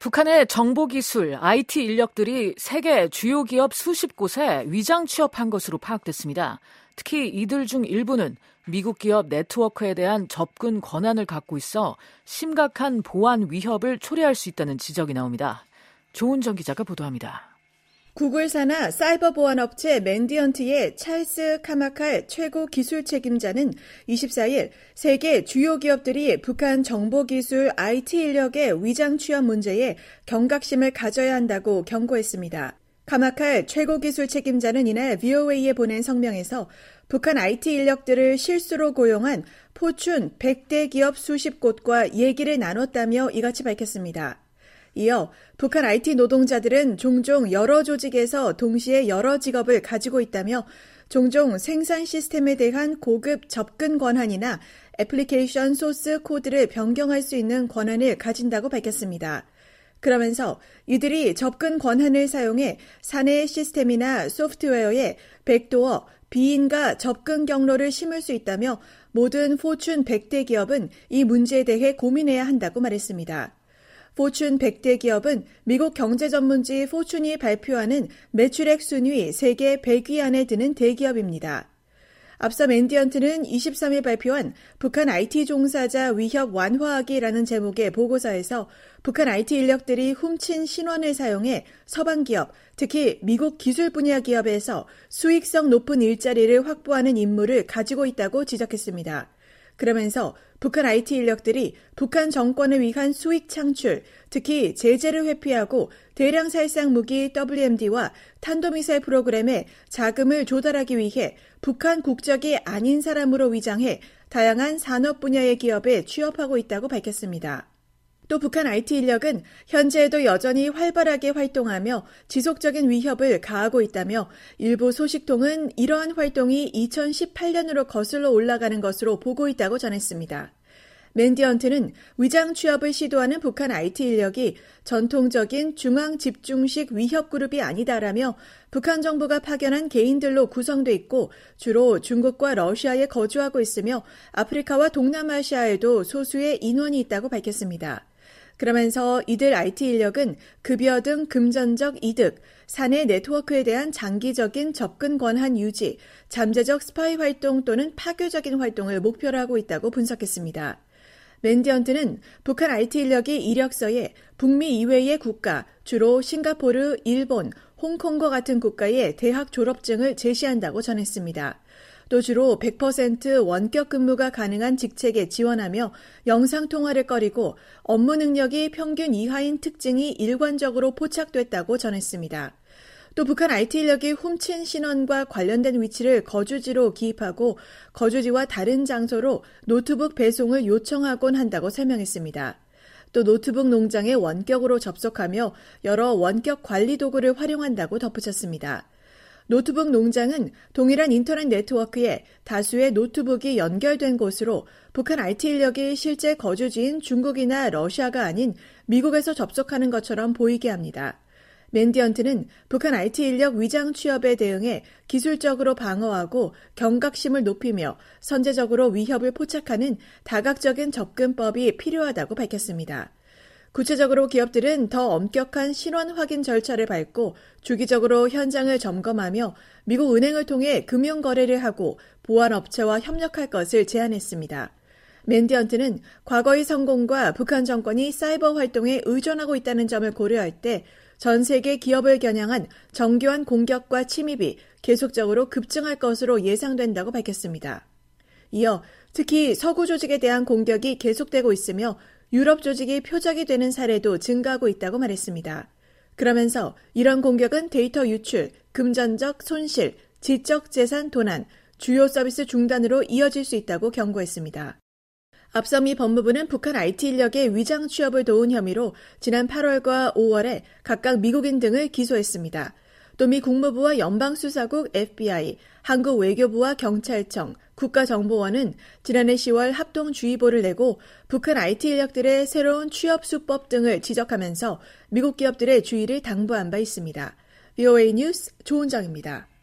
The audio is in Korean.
북한의 정보기술, IT 인력들이 세계 주요 기업 수십 곳에 위장 취업한 것으로 파악됐습니다. 특히 이들 중 일부는 미국 기업 네트워크에 대한 접근 권한을 갖고 있어 심각한 보안 위협을 초래할 수 있다는 지적이 나옵니다. 조은정 기자가 보도합니다. 구글 산하 사이버 보안 업체 맨디언트의 찰스 카마칼 최고 기술 책임자는 24일 세계 주요 기업들이 북한 정보기술 IT 인력의 위장 취업 문제에 경각심을 가져야 한다고 경고했습니다. 카마칼 최고 기술 책임자는 이날 VOA에 보낸 성명에서 북한 IT 인력들을 실수로 고용한 포춘 100대 기업 수십 곳과 얘기를 나눴다며 이같이 밝혔습니다. 이어 북한 IT 노동자들은 종종 여러 조직에서 동시에 여러 직업을 가지고 있다며 종종 생산 시스템에 대한 고급 접근 권한이나 애플리케이션 소스 코드를 변경할 수 있는 권한을 가진다고 밝혔습니다. 그러면서 이들이 접근 권한을 사용해 사내 시스템이나 소프트웨어에 백도어, 비인가 접근 경로를 심을 수 있다며 모든 포춘 100대 기업은 이 문제에 대해 고민해야 한다고 말했습니다. 포춘 100대 기업은 미국 경제전문지 포춘이 발표하는 매출액 순위 세계 100위 안에 드는 대기업입니다. 앞서 맨디언트는 23일 발표한 북한 IT 종사자 위협 완화하기라는 제목의 보고서에서 북한 IT 인력들이 훔친 신원을 사용해 서방 기업, 특히 미국 기술 분야 기업에서 수익성 높은 일자리를 확보하는 임무를 가지고 있다고 지적했습니다. 그러면서 북한 IT 인력들이 북한 정권을 위한 수익 창출, 특히 제재를 회피하고 대량 살상 무기 WMD와 탄도미사일 프로그램에 자금을 조달하기 위해 북한 국적이 아닌 사람으로 위장해 다양한 산업 분야의 기업에 취업하고 있다고 밝혔습니다. 또 북한 IT 인력은 현재에도 여전히 활발하게 활동하며 지속적인 위협을 가하고 있다며 일부 소식통은 이러한 활동이 2018년으로 거슬러 올라가는 것으로 보고 있다고 전했습니다. 맨디언트는 위장 취업을 시도하는 북한 IT 인력이 전통적인 중앙 집중식 위협 그룹이 아니다라며 북한 정부가 파견한 개인들로 구성돼 있고 주로 중국과 러시아에 거주하고 있으며 아프리카와 동남아시아에도 소수의 인원이 있다고 밝혔습니다. 그러면서 이들 IT 인력은 급여 등 금전적 이득, 사내 네트워크에 대한 장기적인 접근 권한 유지, 잠재적 스파이 활동 또는 파괴적인 활동을 목표로 하고 있다고 분석했습니다. 맨디언트는 북한 IT 인력이 이력서에 북미 이외의 국가, 주로 싱가포르, 일본, 홍콩과 같은 국가의 대학 졸업증을 제시한다고 전했습니다. 또 주로 100% 원격 근무가 가능한 직책에 지원하며 영상통화를 꺼리고 업무 능력이 평균 이하인 특징이 일관적으로 포착됐다고 전했습니다. 또 북한 IT 인력이 훔친 신원과 관련된 위치를 거주지로 기입하고 거주지와 다른 장소로 노트북 배송을 요청하곤 한다고 설명했습니다. 또 노트북 농장에 원격으로 접속하며 여러 원격 관리 도구를 활용한다고 덧붙였습니다. 노트북 농장은 동일한 인터넷 네트워크에 다수의 노트북이 연결된 곳으로 북한 IT 인력이 실제 거주지인 중국이나 러시아가 아닌 미국에서 접속하는 것처럼 보이게 합니다. 맨디언트는 북한 IT 인력 위장 취업에 대응해 기술적으로 방어하고 경각심을 높이며 선제적으로 위협을 포착하는 다각적인 접근법이 필요하다고 밝혔습니다. 구체적으로 기업들은 더 엄격한 신원 확인 절차를 밟고 주기적으로 현장을 점검하며 미국 은행을 통해 금융 거래를 하고 보안업체와 협력할 것을 제안했습니다. 맨디언트는 과거의 성공과 북한 정권이 사이버 활동에 의존하고 있다는 점을 고려할 때 전 세계 기업을 겨냥한 정교한 공격과 침입이 계속적으로 급증할 것으로 예상된다고 밝혔습니다. 이어 특히 서구 조직에 대한 공격이 계속되고 있으며 유럽 조직이 표적이 되는 사례도 증가하고 있다고 말했습니다. 그러면서 이런 공격은 데이터 유출, 금전적 손실, 지적 재산 도난, 주요 서비스 중단으로 이어질 수 있다고 경고했습니다. 앞서 미 법무부는 북한 IT 인력의 위장 취업을 도운 혐의로 지난 8월과 5월에 각각 미국인 등을 기소했습니다. 또 미 국무부와 연방수사국 FBI, 한국외교부와 경찰청, 국가정보원은 지난해 10월 합동주의보를 내고 북한 IT 인력들의 새로운 취업 수법 등을 지적하면서 미국 기업들의 주의를 당부한 바 있습니다. VOA 뉴스 조은정입니다.